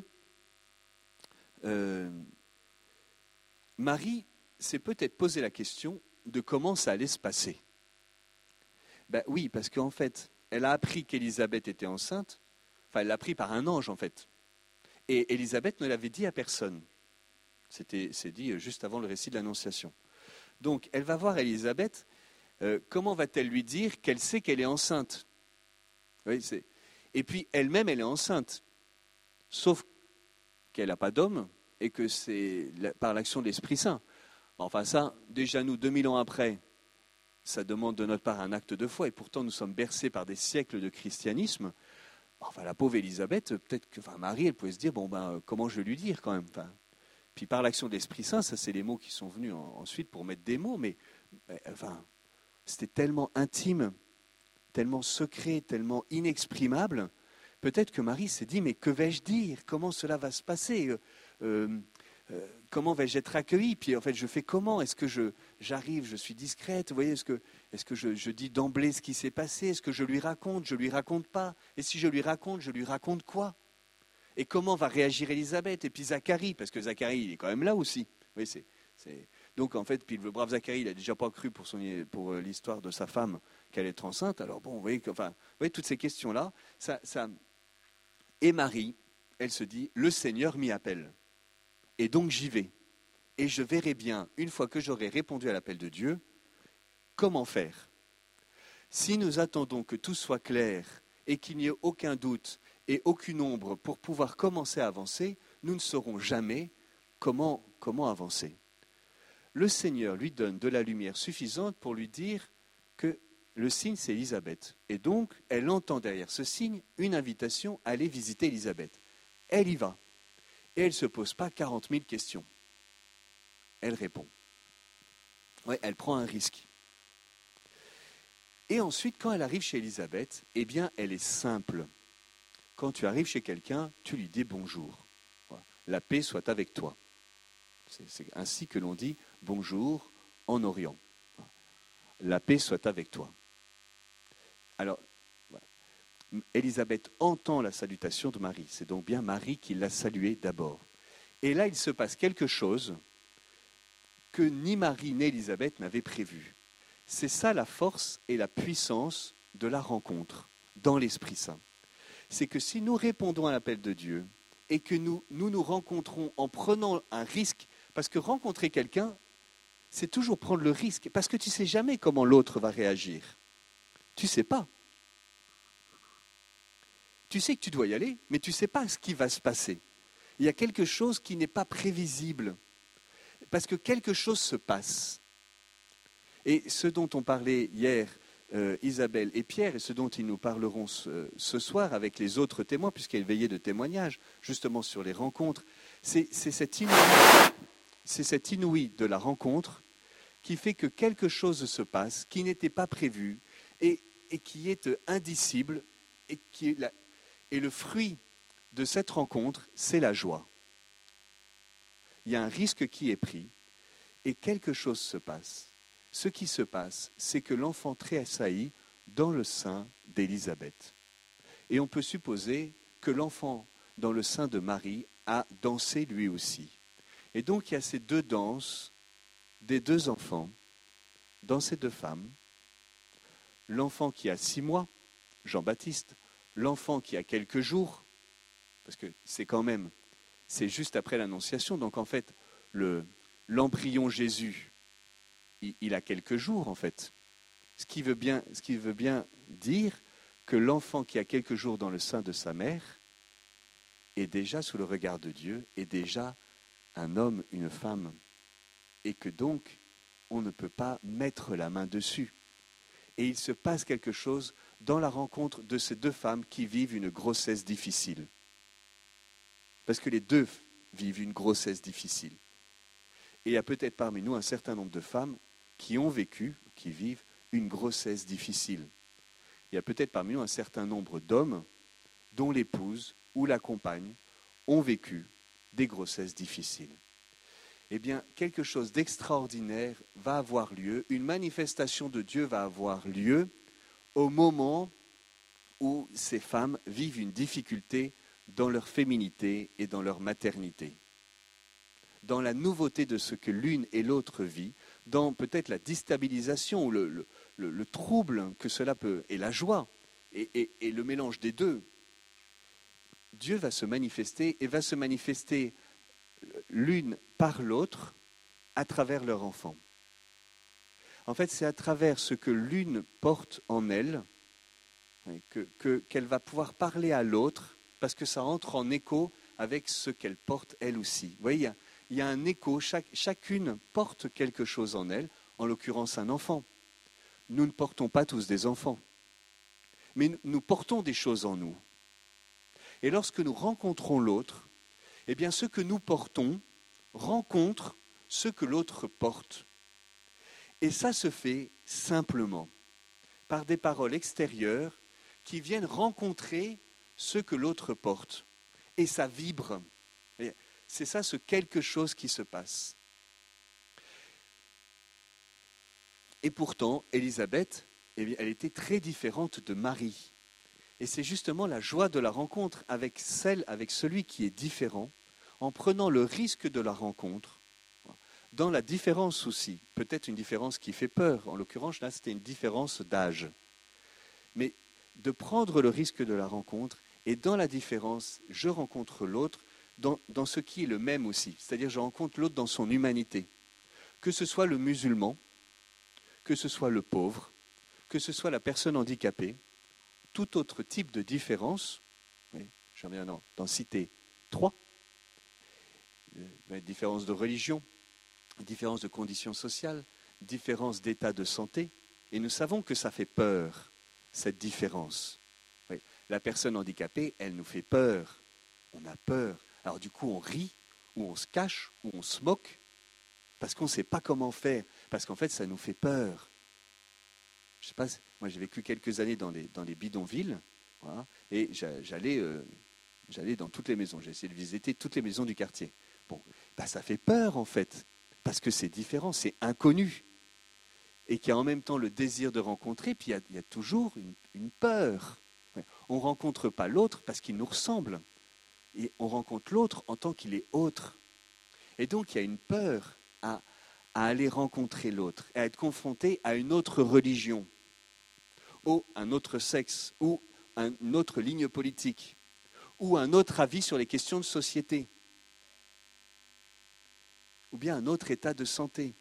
Marie s'est peut-être posé la question de comment ça allait se passer. Oui, parce qu'en fait, elle a appris qu'Élisabeth était enceinte, elle l'a appris par un ange en fait. Et Élisabeth ne l'avait dit à personne. C'est dit juste avant le récit de l'Annonciation. Donc, elle va voir Élisabeth, comment va-t-elle lui dire qu'elle sait qu'elle est enceinte? Oui, et puis, elle-même, elle est enceinte. Sauf qu'elle n'a pas d'homme et que c'est par l'action de l'Esprit Saint. Enfin ça, déjà nous, 2000 ans après, ça demande de notre part un acte de foi, et pourtant nous sommes bercés par des siècles de christianisme. Enfin, la pauvre Élisabeth, peut-être que Marie, elle pouvait se dire, comment je vais lui dire quand même? Puis par l'action de l'Esprit Saint, ça c'est les mots qui sont venus ensuite pour mettre des mots, mais c'était tellement intime, tellement secret, tellement inexprimable. Peut-être que Marie s'est dit, mais que vais-je dire? Comment cela va se passer? Comment vais-je être accueillie? Puis en fait, je fais comment? Est-ce que j'arrive, je suis discrète? Vous voyez, est-ce que je dis d'emblée ce qui s'est passé? Est-ce que je lui raconte pas? Et si je lui raconte quoi? Et comment va réagir Élisabeth? Et puis Zacharie, parce que Zacharie, il est quand même là aussi. Oui, Donc en fait, puis le brave Zacharie, il n'a déjà pas cru pour l'histoire de sa femme qu'elle est enceinte. Alors bon, vous voyez toutes ces questions-là. Et Marie, elle se dit, le Seigneur m'y appelle. Et donc j'y vais. Et je verrai bien, une fois que j'aurai répondu à l'appel de Dieu, comment faire. Si nous attendons que tout soit clair et qu'il n'y ait aucun doute et aucune ombre pour pouvoir commencer à avancer, nous ne saurons jamais comment avancer. Le Seigneur lui donne de la lumière suffisante pour lui dire que le signe, c'est Élisabeth. Et donc, elle entend derrière ce signe une invitation à aller visiter Élisabeth. Elle y va. Et elle ne se pose pas 40 000 questions. Elle répond. Ouais, elle prend un risque. Et ensuite, quand elle arrive chez Élisabeth, eh bien, elle est simple. Quand tu arrives chez quelqu'un, tu lui dis bonjour. Voilà. La paix soit avec toi. C'est ainsi que l'on dit bonjour en Orient. La paix soit avec toi. Alors, voilà. Élisabeth entend la salutation de Marie. C'est donc bien Marie qui l'a saluée d'abord. Et là, il se passe quelque chose que ni Marie ni Élisabeth n'avaient prévu. C'est ça la force et la puissance de la rencontre dans l'Esprit Saint. C'est que si nous répondons à l'appel de Dieu et que nous rencontrons en prenant un risque, parce que rencontrer quelqu'un, c'est toujours prendre le risque, parce que tu ne sais jamais comment l'autre va réagir. Tu ne sais pas. Tu sais que tu dois y aller, mais tu ne sais pas ce qui va se passer. Il y a quelque chose qui n'est pas prévisible, parce que quelque chose se passe. Et ce dont on parlait hier, Isabelle et Pierre, et ce dont ils nous parleront ce soir avec les autres témoins, puisqu'il y a une veillée de témoignage, justement sur les rencontres, c'est cet inouï de la rencontre qui fait que quelque chose se passe, qui n'était pas prévu, et qui est indicible, et le fruit de cette rencontre, c'est la joie. Il y a un risque qui est pris, et quelque chose se passe. Ce qui se passe, c'est que l'enfant tressaillit dans le sein d'Élisabeth. Et on peut supposer que l'enfant dans le sein de Marie a dansé lui aussi. Et donc il y a ces deux danses des deux enfants, dans ces deux femmes. L'enfant qui a 6 mois, Jean-Baptiste, l'enfant qui a quelques jours, parce que c'est juste après l'Annonciation, donc en fait, l'embryon Jésus, il a quelques jours en fait. Ce qui veut bien dire que l'enfant qui a quelques jours dans le sein de sa mère est déjà sous le regard de Dieu, est déjà un homme, une femme, et que donc on ne peut pas mettre la main dessus. Et il se passe quelque chose dans la rencontre de ces deux femmes qui vivent une grossesse difficile. Parce que les deux vivent une grossesse difficile. Et il y a peut-être parmi nous un certain nombre de femmes qui ont vécu, qui vivent une grossesse difficile. Il y a peut-être parmi nous un certain nombre d'hommes dont l'épouse ou la compagne ont vécu des grossesses difficiles. Eh bien, quelque chose d'extraordinaire va avoir lieu, une manifestation de Dieu va avoir lieu au moment où ces femmes vivent une difficulté dans leur féminité et dans leur maternité. Dans la nouveauté de ce que l'une et l'autre vit, dans peut-être la déstabilisation ou le trouble que cela peut, et la joie, et le mélange des deux. Dieu va se manifester et va se manifester l'une par l'autre à travers leur enfant. En fait, c'est à travers ce que l'une porte en elle qu'elle va pouvoir parler à l'autre, parce que ça entre en écho avec ce qu'elle porte elle aussi. Vous voyez, il y a un écho, chacune porte quelque chose en elle, en l'occurrence un enfant. Nous ne portons pas tous des enfants, mais nous portons des choses en nous. Et lorsque nous rencontrons l'autre, eh bien ce que nous portons rencontre ce que l'autre porte. Et ça se fait simplement, par des paroles extérieures qui viennent rencontrer ce que l'autre porte. Et ça vibre. C'est ça, ce quelque chose qui se passe. Et pourtant, Élisabeth, elle était très différente de Marie. Et c'est justement la joie de la rencontre avec celui qui est différent, en prenant le risque de la rencontre, dans la différence aussi, peut-être une différence qui fait peur, en l'occurrence là c'était une différence d'âge, mais de prendre le risque de la rencontre, et dans la différence, je rencontre l'autre dans ce qui est le même aussi, c'est-à-dire je rencontre l'autre dans son humanité, que ce soit le musulman, que ce soit le pauvre, que ce soit la personne handicapée, tout autre type de différence, j'en viens d'en citer 3, différence de religion, différence de conditions sociales, différence d'état de santé, et nous savons que ça fait peur, cette différence. Oui. La personne handicapée, elle nous fait peur, on a peur, alors du coup on rit, ou on se cache, ou on se moque, parce qu'on ne sait pas comment faire, parce qu'en fait ça nous fait peur. Je sais pas, moi j'ai vécu quelques années dans les bidonvilles, voilà, et j'allais dans toutes les maisons, j'ai essayé de visiter toutes les maisons du quartier. Bon, ça fait peur en fait, parce que c'est différent, c'est inconnu, et qu'il y a en même temps le désir de rencontrer, puis il y a toujours une peur. On ne rencontre pas l'autre parce qu'il nous ressemble, et on rencontre l'autre en tant qu'il est autre. Et donc il y a une peur à aller rencontrer l'autre, à être confronté à une autre religion, ou un autre sexe, ou une autre ligne politique, ou un autre avis sur les questions de société, ou bien un autre état de santé.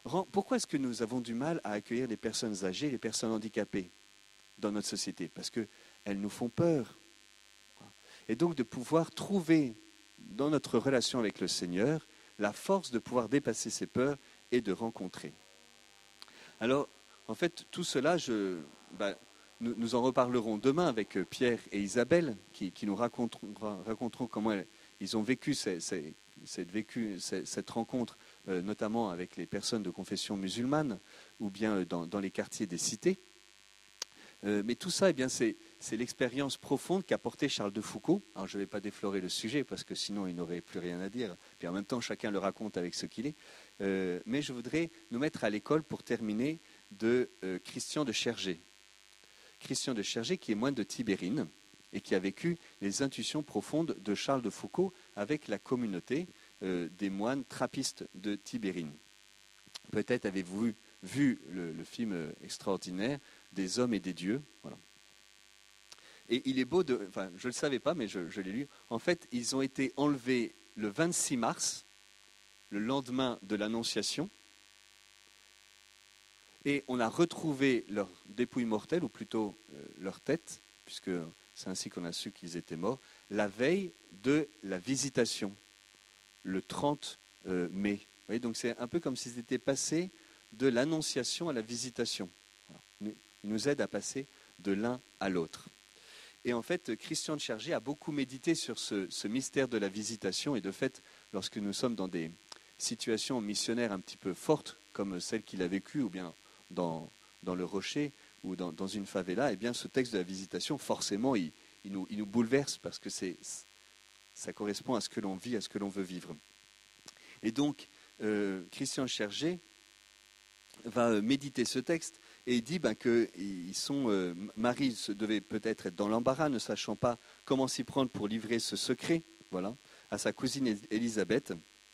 Pourquoi est-ce que nous avons du mal à accueillir les personnes âgées, les personnes handicapées dans notre société? Parce qu'elles nous font peur. Et donc de pouvoir trouver dans notre relation avec le Seigneur la force de pouvoir dépasser ces peurs et de rencontrer. Alors, en fait, tout cela, nous en reparlerons demain avec Pierre et Isabelle, qui nous raconteront comment ils ont vécu cette rencontre, notamment avec les personnes de confession musulmane, ou bien dans les quartiers des cités. Mais tout ça, eh bien, c'est l'expérience profonde qu'a portée Charles de Foucault. Alors, je ne vais pas déflorer le sujet, parce que sinon, il n'aurait plus rien à dire. Puis en même temps, chacun le raconte avec ce qu'il est. Mais je voudrais nous mettre à l'école, pour terminer, de Christian de Chergé. Christian de Chergé, qui est moine de Tibérine, et qui a vécu les intuitions profondes de Charles de Foucault avec la communauté des moines trappistes de Tibérine. Peut-être avez-vous vu le film extraordinaire des hommes et des dieux. Voilà. Et il est beau je ne le savais pas, mais je l'ai lu. En fait, ils ont été enlevés le 26 mars, le lendemain de l'Annonciation, et on a retrouvé leurs dépouilles mortelles, ou plutôt leur tête, puisque c'est ainsi qu'on a su qu'ils étaient morts, la veille de la Visitation, le 30 mai. Vous voyez, donc c'est un peu comme s'ils étaient passés de l'Annonciation à la Visitation. Voilà. Il nous aide à passer de l'un à l'autre. Et en fait, Christian de Chergé a beaucoup médité sur ce mystère de la Visitation. Et de fait, lorsque nous sommes dans des situations missionnaires un petit peu fortes, comme celle qu'il a vécue, ou bien dans le Rocher, ou dans une favela, eh bien, ce texte de la Visitation, forcément, il nous bouleverse, parce que ça correspond à ce que l'on vit, à ce que l'on veut vivre. Et donc, Christian Chergé va méditer ce texte, et il dit que Marie devait peut-être être dans l'embarras, ne sachant pas comment s'y prendre pour livrer ce secret, voilà, à sa cousine Élisabeth,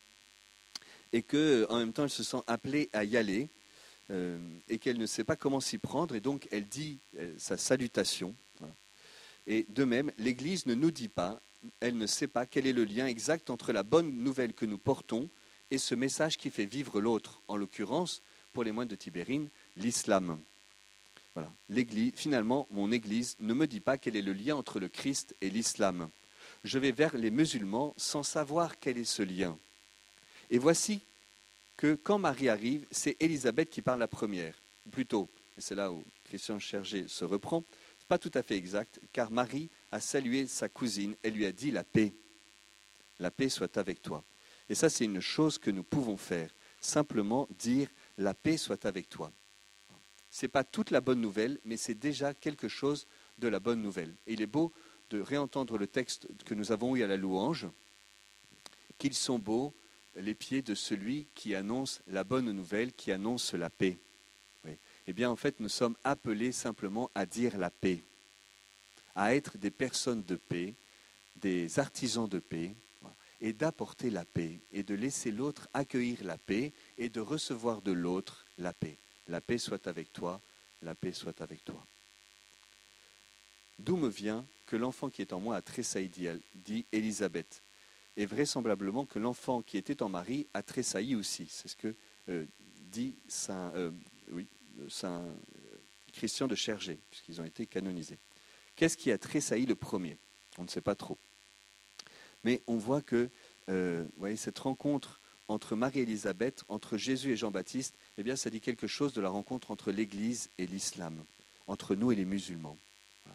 et qu'en même temps elle se sent appelée à y aller, et qu'elle ne sait pas comment s'y prendre, et donc elle dit sa salutation. Voilà. Et de même, l'Église ne nous dit pas, elle ne sait pas quel est le lien exact entre la bonne nouvelle que nous portons et ce message qui fait vivre l'autre, en l'occurrence, pour les moines de Tibérine, l'islam. Voilà. Finalement, mon Église ne me dit pas quel est le lien entre le Christ et l'islam. Je vais vers les musulmans sans savoir quel est ce lien. Et voici que quand Marie arrive, c'est Élisabeth qui parle la première. Ou plutôt, et c'est là où Christian Chergé se reprend, ce n'est pas tout à fait exact, car Marie a salué sa cousine et lui a dit la paix. La paix soit avec toi. Et ça, c'est une chose que nous pouvons faire. Simplement dire la paix soit avec toi. Ce n'est pas toute la bonne nouvelle, mais c'est déjà quelque chose de la bonne nouvelle. Et il est beau de réentendre le texte que nous avons eu à la louange, qu'ils sont beaux les pieds de celui qui annonce la bonne nouvelle, qui annonce la paix. Oui. Eh bien, en fait, nous sommes appelés simplement à dire la paix, à être des personnes de paix, des artisans de paix, et d'apporter la paix, et de laisser l'autre accueillir la paix, et de recevoir de l'autre la paix. La paix soit avec toi, la paix soit avec toi. D'où me vient que l'enfant qui est en moi a tressailli, dit Élisabeth. Et vraisemblablement que l'enfant qui était en Marie a tressailli aussi. C'est ce que dit Saint Christian de Chergé, puisqu'ils ont été canonisés. Qu'est-ce qui a tressailli le premier? On ne sait pas trop. Mais on voit que voyez, cette rencontre entre Marie et Élisabeth, entre Jésus et Jean-Baptiste, eh bien, ça dit quelque chose de la rencontre entre l'Église et l'islam, entre nous et les musulmans. Voilà.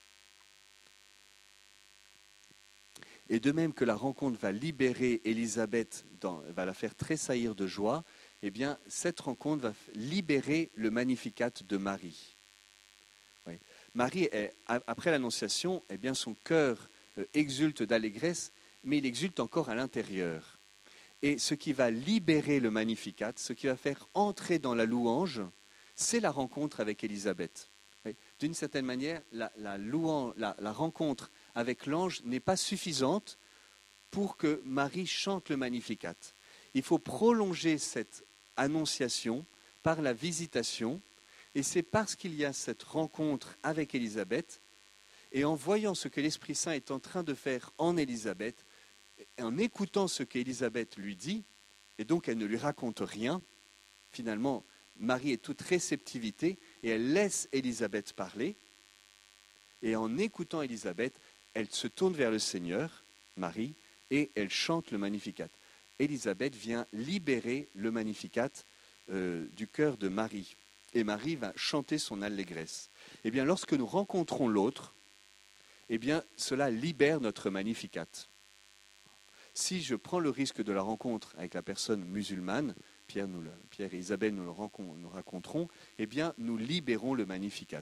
Et de même que la rencontre va libérer Élisabeth, va la faire tressaillir de joie, eh bien, cette rencontre va libérer le Magnificat de Marie. Oui. Marie, après l'Annonciation, eh bien, son cœur exulte d'allégresse, mais il exulte encore à l'intérieur. Et ce qui va libérer le Magnificat, ce qui va faire entrer dans la louange, c'est la rencontre avec Élisabeth. Oui. D'une certaine manière, la rencontre avec l'ange n'est pas suffisante pour que Marie chante le Magnificat. Il faut prolonger cette annonciation par la visitation, et c'est parce qu'il y a cette rencontre avec Élisabeth, et en voyant ce que l'Esprit Saint est en train de faire en Élisabeth, en écoutant ce qu'Élisabeth lui dit, et donc elle ne lui raconte rien, finalement, Marie est toute réceptivité et elle laisse Élisabeth parler. Et en écoutant Élisabeth, elle se tourne vers le Seigneur, Marie, et elle chante le Magnificat. Élisabeth vient libérer le Magnificat du cœur de Marie. Et Marie va chanter son allégresse. Eh bien, lorsque nous rencontrons l'autre, eh bien, cela libère notre Magnificat. Si je prends le risque de la rencontre avec la personne musulmane, Pierre et Isabelle nous raconterons, eh bien, nous libérons le Magnificat.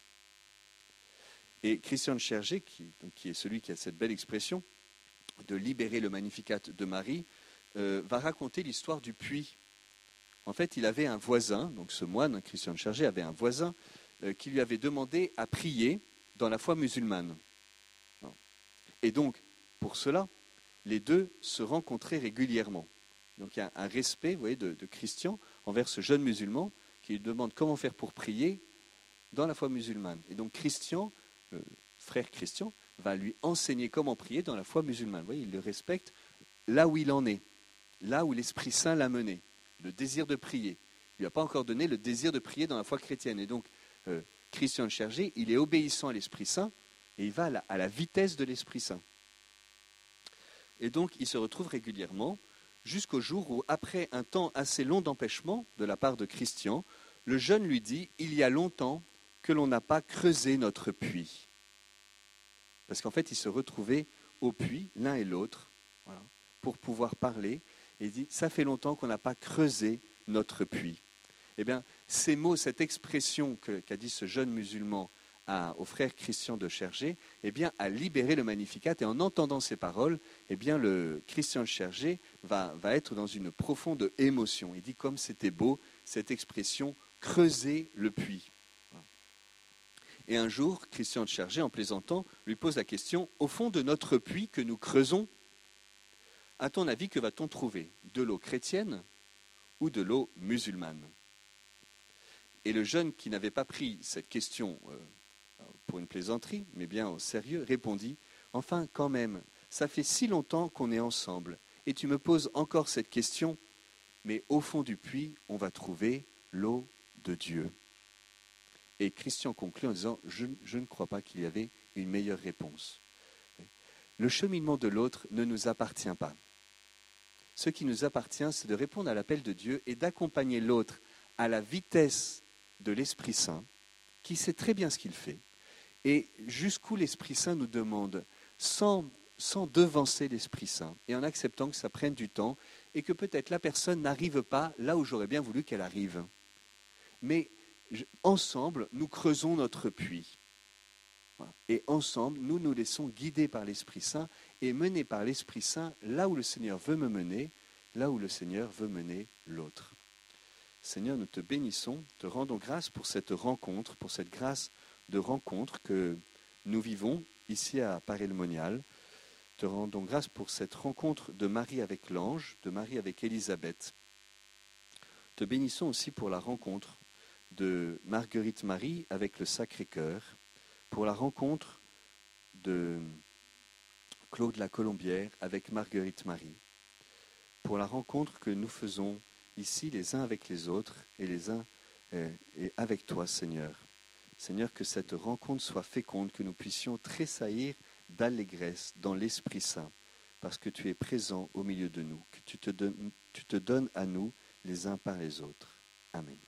Et Christian de Chergé, qui est celui qui a cette belle expression de libérer le Magnificat de Marie, va raconter l'histoire du puits. En fait, il avait un voisin, donc ce moine, Christian de Chergé, avait un voisin qui lui avait demandé à prier dans la foi musulmane. Et donc, pour cela, les deux se rencontraient régulièrement. Donc il y a un respect, vous voyez, de Christian envers ce jeune musulman qui lui demande comment faire pour prier dans la foi musulmane. Et donc Christian, frère Christian, va lui enseigner comment prier dans la foi musulmane. Vous voyez, il le respecte là où il en est, là où l'Esprit Saint l'a mené, le désir de prier. Il ne lui a pas encore donné le désir de prier dans la foi chrétienne. Et donc, Christian de Chergé, il est obéissant à l'Esprit Saint et il va à la vitesse de l'Esprit Saint. Et donc, il se retrouve régulièrement jusqu'au jour où, après un temps assez long d'empêchement de la part de Christian, le jeune lui dit « Il y a longtemps que l'on n'a pas creusé notre puits. » Parce qu'en fait, ils se retrouvaient au puits, l'un et l'autre, voilà, pour pouvoir parler. Et il dit « Ça fait longtemps qu'on n'a pas creusé notre puits. » Eh bien, ces mots, cette expression qu'a dit ce jeune musulman au frère Christian de Chergé, eh bien, a libéré le Magnificat. Et en entendant ces paroles, eh bien, le Christian de Chergé va être dans une profonde émotion. Il dit comme c'était beau, cette expression « creuser le puits ». Et un jour, Christian de Chergé, en plaisantant, lui pose la question « Au fond de notre puits que nous creusons, à ton avis, que va-t-on trouver? De l'eau chrétienne ou de l'eau musulmane ?» Et le jeune qui n'avait pas pris cette question pour une plaisanterie, mais bien au sérieux, répondit « Enfin, quand même, ça fait si longtemps qu'on est ensemble, et tu me poses encore cette question, mais au fond du puits, on va trouver l'eau de Dieu. » Et Christian conclut en disant « Je ne crois pas qu'il y avait une meilleure réponse. » Le cheminement de l'autre ne nous appartient pas. Ce qui nous appartient, c'est de répondre à l'appel de Dieu et d'accompagner l'autre à la vitesse de l'Esprit Saint, qui sait très bien ce qu'il fait, et jusqu'où l'Esprit Saint nous demande, sans devancer l'Esprit Saint, et en acceptant que ça prenne du temps, et que peut-être la personne n'arrive pas là où j'aurais bien voulu qu'elle arrive. Mais ensemble, nous creusons notre puits. Voilà. Et ensemble, nous nous laissons guider par l'Esprit Saint et mener par l'Esprit Saint là où le Seigneur veut me mener, là où le Seigneur veut mener l'autre. Seigneur, nous te bénissons, te rendons grâce pour cette rencontre, pour cette grâce de rencontre que nous vivons ici à Paray-le-Monial. Te rendons grâce pour cette rencontre de Marie avec l'ange, de Marie avec Élisabeth. Te bénissons aussi pour la rencontre de Marguerite Marie avec le Sacré-Cœur, pour la rencontre de Claude la Colombière avec Marguerite Marie, pour la rencontre que nous faisons ici les uns avec les autres et les uns et avec toi, Seigneur. Seigneur, que cette rencontre soit féconde, que nous puissions tressaillir d'allégresse dans l'Esprit Saint, parce que tu es présent au milieu de nous, que tu te donnes à nous les uns par les autres. Amen.